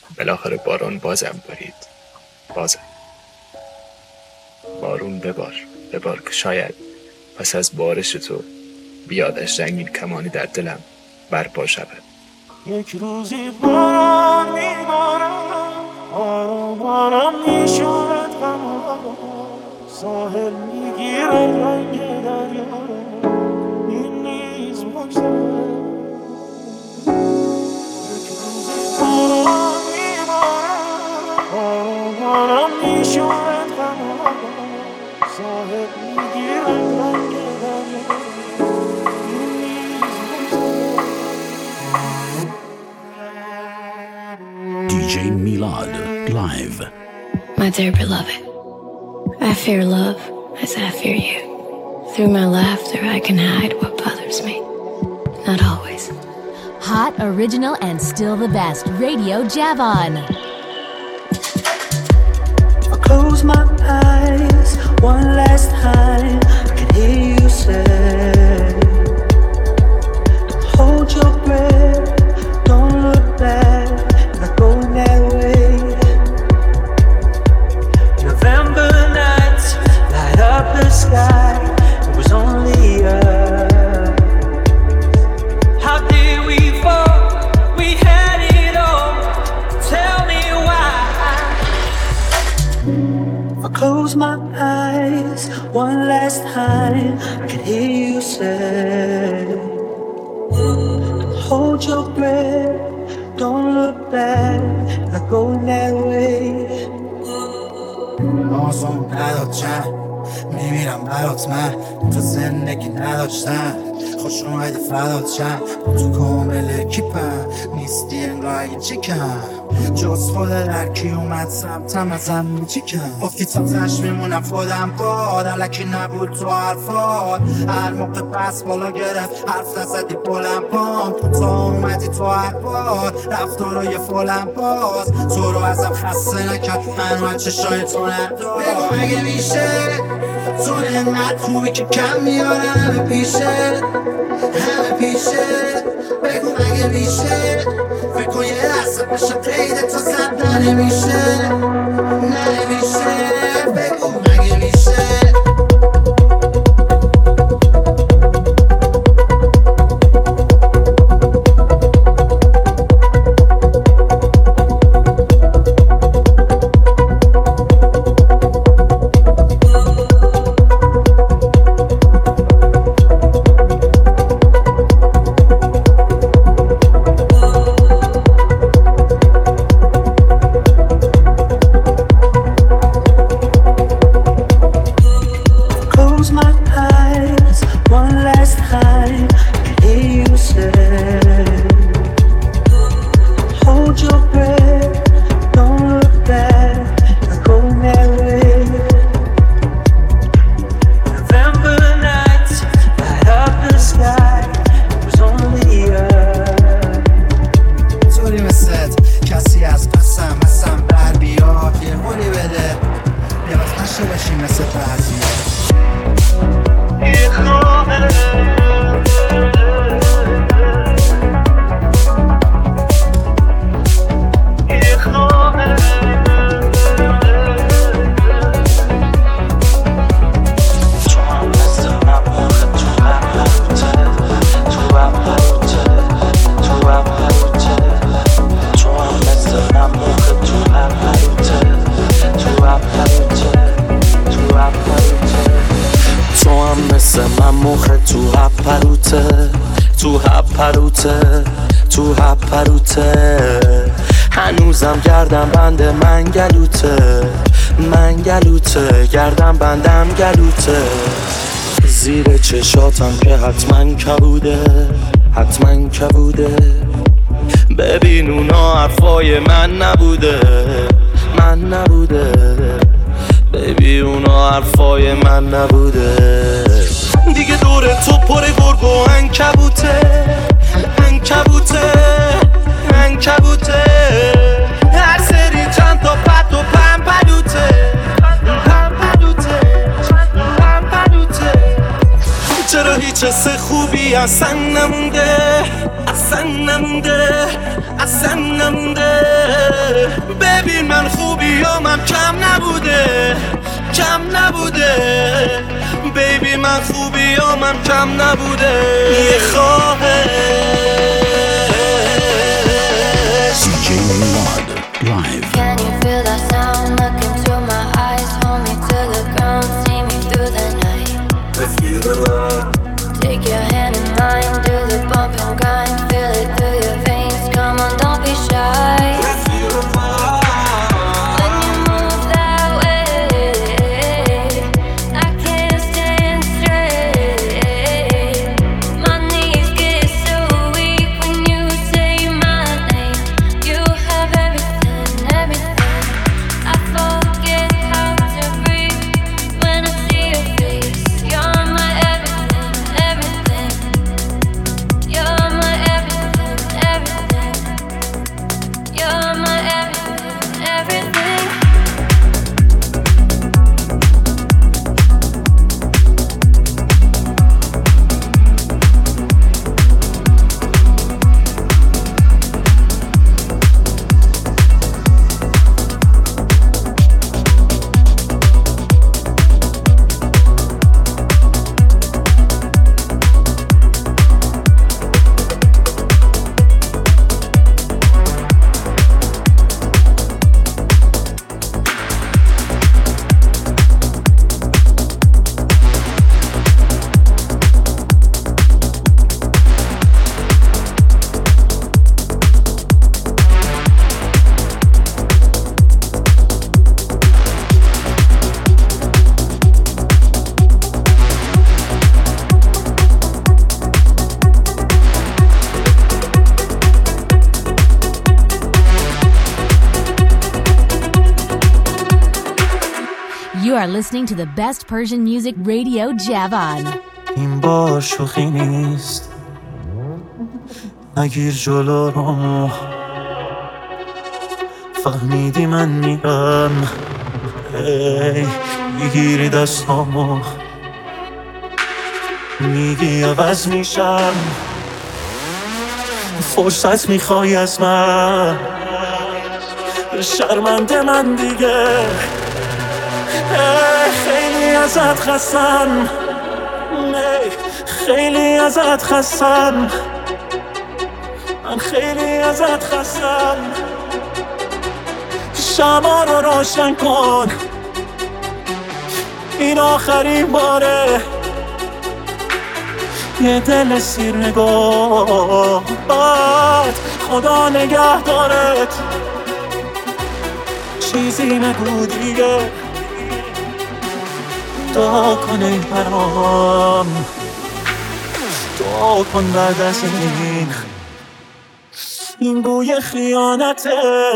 بالاخره باران بازم بارید. بازم بارون ببار که شاید پس از بارش تو بیادش رنگین کمانی در دلم برپا شود. یک روزی باران میبارم، آرام میشود غم، ساحل میگیرد رنگ دریا، این نیز بگذرد. یک روزی باران میبارم، آرام میشود غم، ساحل میگیرد رنگ دریا. DJ Milad live. My dear beloved, I fear love as I fear you. Through my laughter I can hide what bothers me. Not always. Hot, original, and still the best. Radio Javon. I close my eyes one last time, I can hear you say, hold your breath, don't look back, not going that way. November nights light up the sky, it was only us. How did we fall? We had it all. Tell me why. I close my eyes one last time, I can hear you say, hold your breath, don't look back, not going that way. آسان نداد چند میمیرم برات، من تو زندگی نداشتم، خوش اومدی فدات چند، تو کامل کیپم نیستی انگار اگه چیکم، جز خود درکی اومد سمتم ازم میچیکم، گفتی تا تش میمونم خودم باد، علکی نبود تو حرفات، هر موقع پس بالا گرفت حرف نزدی بلند پام، تو تا اومدی تو حرفات رفتارای فلم باز، تو رو ازم خسته نکرد منو از چشای تو نداد. بگو مگه میشه تو انقدر خوبی که کم میاره همه پیشه، همه پیشه، بگو مگه میشه فکر کن یه لحظه بشه قیده تا زد ننمیشه، ننمیشه، بگو مگه میشه. تو هپروته هنوزم گردم بند منگلوته گردم بندم گلوته، زیر چشاتم که حتما کبوده، ببین اونا حرفای من نبوده، ببین اونا حرفای من نبوده، دیگه دور تو پر گرگ و عنکبوته، هر سری چند تا پت و پمپلوته، چرا هیچ حس خوبی اصلا نمونده، من خوبیامم کم نبوده کم نبوده بیبی من خوبیامم کم نبوده یه خواهش DJ Milad live. Can you feel that sound? Look into my eyes, hold me to the ground, see me through the night. I feel the love. Take your hand in mine, do the bump and grind, feel it through your veins. Come on, don't be shy. I feel the fire. When you move that way, I can't stand straight. My knees get so weak when you say my name. You have everything, everything. I forget how to breathe when I see your face. You're my everything, everything. You're my everything, everything. You're my everything, everything. You are listening to the best Persian music radio, Javan. این با شوخی نیست نگیر جلو رو فهمیدی من میرم میگیری دستامو میگی عوض میشم فرصت میخوای از من شرمنده من دیگه خیلی ازت خستم خیلی ازت خستم من خیلی ازت خستم شمع رو روشن کن این آخرین باره یه دل سیر نگاه باد خدا نگه دارت چیزی نگو دیگه دعا کن ای برام دعا کن بعد از این بوی خیانته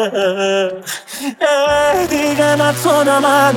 دیگه نتونه من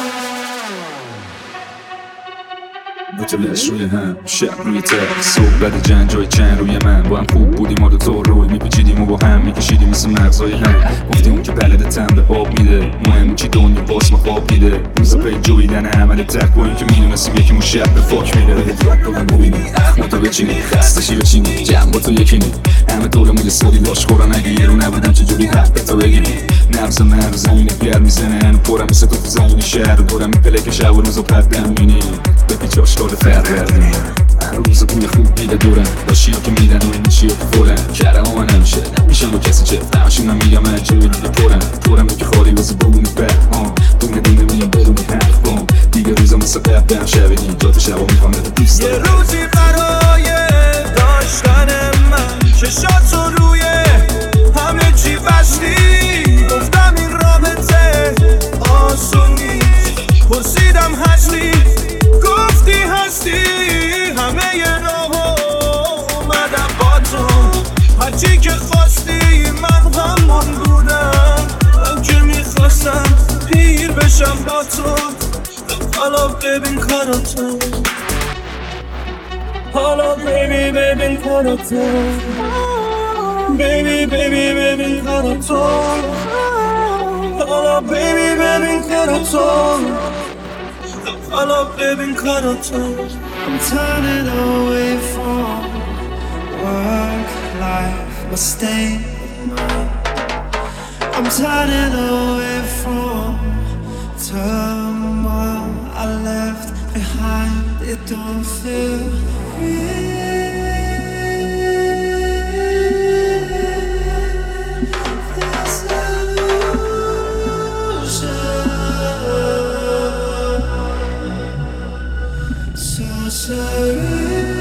متلش روی هم شب روی تر صحبت جنگ جای چند روی من با هم خوب بودیم ما دوتا روی میپیچیدیم و با هم میکشیدیم مثل مغزای هم گفتیم اون که بلده تن به آب میده مهم چی دنیا باس ما خواب دیده روزا پی جویدن عمل تک با این که میدونستیم یکی مون شب به فاک میده بهت رو هم ببینی اخماتو بچینی خستشی بچینی جمع با تو یکینی همه دورمون یه سالی لاش خورن اگه یه رو نبودم چجوری حق به تو بگیری نبز من رو زمینه گر میزنه هنو پرم مثل تو زمین شهر رو دورم میپلک شب و روزو پد نمینی بپیچ آشکار فرقردی هر روز بوی خوب میده دورم با شیو که میدن و این چیو که فورم کرم و من نمیشه نمیشم با کسی چه فهمشون من میگم من جوی دیگه پرم که خالی واسه بونی بر دونه دونه میام بدونی حرف بام دیگه روزم مثل قبلم شبیدی جات شبا میخوام دوست یه دارم روزی برای داشتن من چشاتو روی همه چی بستی گفتم این رابطه آسون نیست پرسیدم هستی گفتی هستی همه ی راه اومدم با تو هرچی که خواستی من همون بودم من که میخواستم پیر بشم با تو حالا ببین کاراتو حالا بیبی ببین کاراتو بیبی بیبی ببین کاراتو حالا بیبی ببین کاراتو حالا ببین کاراتو I'm turning away from work life but stay I'm turning away from turmoil I left behind. It don't feel real. This illusion, so surreal.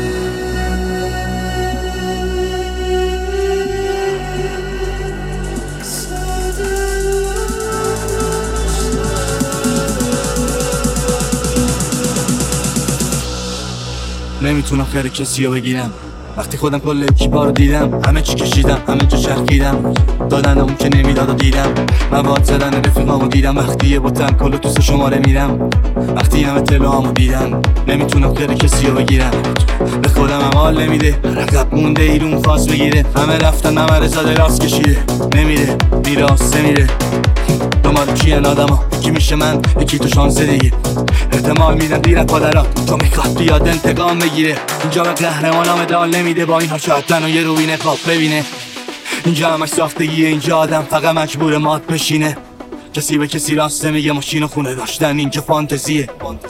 نمیتونم خیر کسی رو بگیرم وقتی خودم کل اکیپا رو دیدم. همه چی کشیدم، همه جا چرخیدم، دادن اون که نمیداد و دیدم. مواد زدن رفیقامو دیدم، وقتی یه بوتن کلو تو 3 شماره میرم. وقتی همه تلوامو دیدم نمیتونم خیر کسی رو بگیرم. به خودم هم حال نمیده، رقب مونده ایرون خواست بگیره. همه رفتن همه زاده راست کشیده، نمیره میراست نمیره. دنبال کیان آدما، یکی میشه من یکی تو شانس دیگه. احتمال میدم دیرم پادرات چون میخواد بیاد انتقام بگیره. اینجا به قهرمانا مدال نمیده، با این ها شاید تنو یه روی نقاب ببینه. اینجا همش ساختگیه، اینجا آدم فقط مجبور مات بشینه. کسی به کسی راست میگه، ماشین و خونه داشتن اینجا فانتزیه.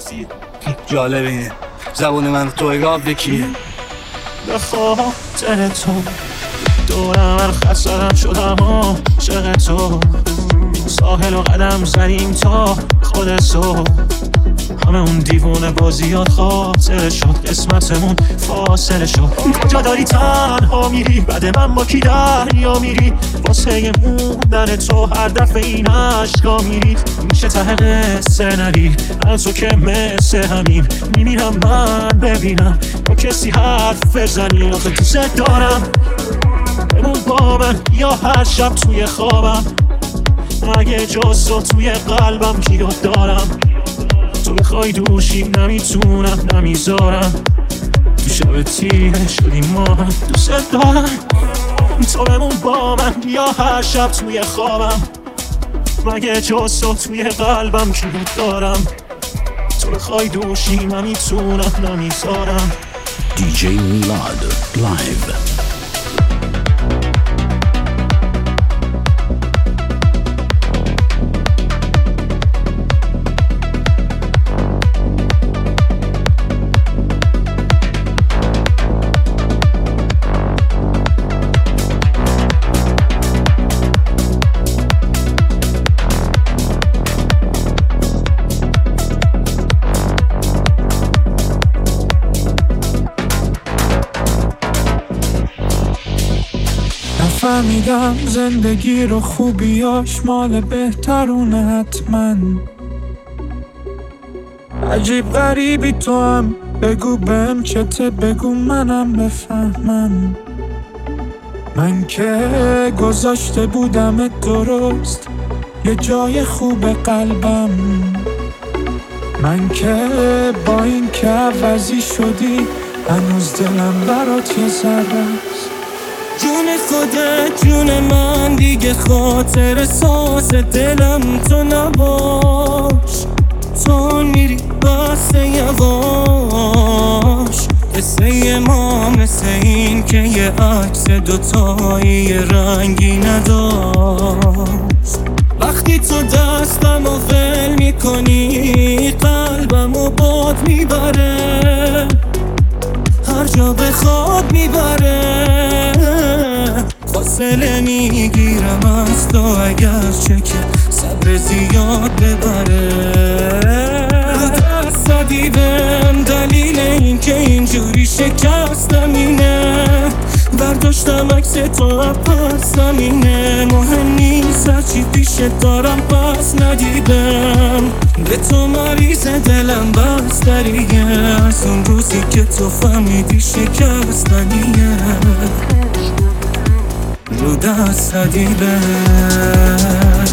جالب اینه زبون من تو اگاب کیه. به خاطر تو دورم هر خسرم شدم عاشق تو. ساحل و قدم زدیم تا خود صبح. همه اون دیوونه بازیات خاطر شد، قسمتمون فاصله شد. کجا داری تنها میری، بعد من با کی دریا میری. واسه موندن تو هر دفعه این عشقا میری. میشه ته قصه نری از تو که مثل همین میمیرم من ببینم با کسی حرف بزنی. آخه دوست دارم بمون با من یا هر شب توی خوابم. اگه جز تو توی قلبم کیو دارم. تو بخوای دوشی نمیتونم نمیذارم. تو شب تیره شدیم ما هم دوست دارم. تو بمون با من یا هر شب توی خوابم. مگه جز تو توی قلبم کیو دارم. تو بخوای دوشی نمیتونم نمیذارم. DJ Milad Live. فهمیدم زندگی رو خوبیاش مال بهترونه حتما. عجیب غریبی تو هم، بگو بهم چته، بگو منم بفهمم. من که گذاشته بودم درست یه جای خوب قلبم. من که با این که عوضی شدی هنوز دلم برات یه ذره. جون خودت جون من دیگه خاطر ساز دلم تو نباش. تو میری بسته یواش. قصه ما مثل این که یه عکس دوتایی رنگی نداشت. وقتی تو دستم و ول میکنی قلبم و باد میبره. هر جا بخواد میبره. فاصله میگیرم از تو اگرچه که صبر زیاد ببره. دست دادی بهم دلیل این که اینجوری شکستم اینه. برداشتم عکس تو پسم اینه. مهم نیست هرچی پیشت دارم پس ندیدم. به تو مریض دلم بستریه. از اون روزی که تو فهمیدی شکستنیه. رو دست دادی بهم.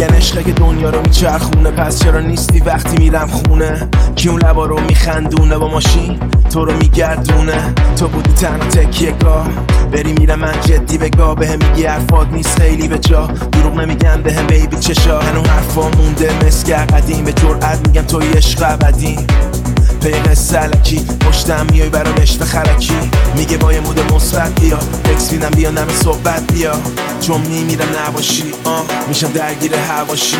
میگن عشقه که دنیا رو میچرخونه، پس چرا نیستی وقتی میرم خونه؟ کی اون لبا رو میخندونه با ماشین تو رو میگردونه؟ تو بودی تنها تکیه گاه، بری میرم من جدی بگاه، بهم میگی حرفات نیست خیلی به جا، دروغ نمیگن بهم بیبی چشا، هنو حرفا مونده مسک قدیم، به جرئت میگم توی عشق ابدی، پیغ سلکی پشتم میای برا رشته خلکی، میگه با یه مود مثبت بیا، تکس میدم بیا نمی صحبت بیا، چون میمیرم نباشی میشم درگیر هواشی.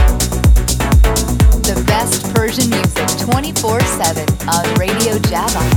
Persian music 24/7 on Radio Java.